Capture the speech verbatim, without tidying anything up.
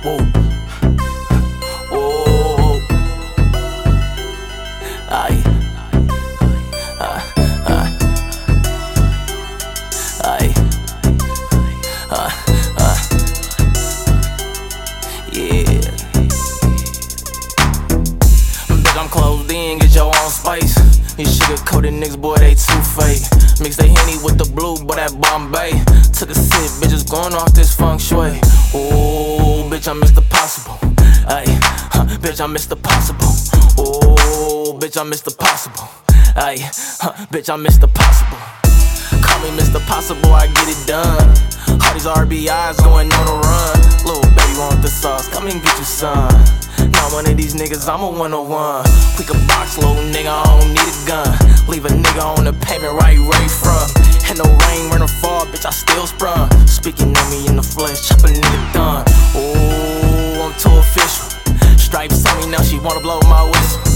Whoa. Whoa. Aye. Uh, uh. Aye. Uh, uh. Yeah. Bitch, I'm closed in, get your own space. These sugar-coated niggas, boy, they too fake. Mix they Henny with the blue, boy, that Bombay. Took a sip, bitches going off this feng shui. Ooh, bitch, I Mister Possible. Ay, huh, bitch, I Mister Possible. Ooh, bitch, I Mister Possible. Ay, huh, bitch, I Mister Possible. Call me Mister Possible, I get it done. All these R B Is going on a run. Little baby want the sauce, come and get you some. Not one of these niggas, I'm a one oh one. We can box, little nigga, I don't need a gun. Leave a nigga on the pavement right where he from. Had no rain, rain or fall, bitch, I still sprung. Speaking of me in the flesh, chop a nigga done. Ooh, I'm too official. Stripes on me now, she wanna blow my whistle.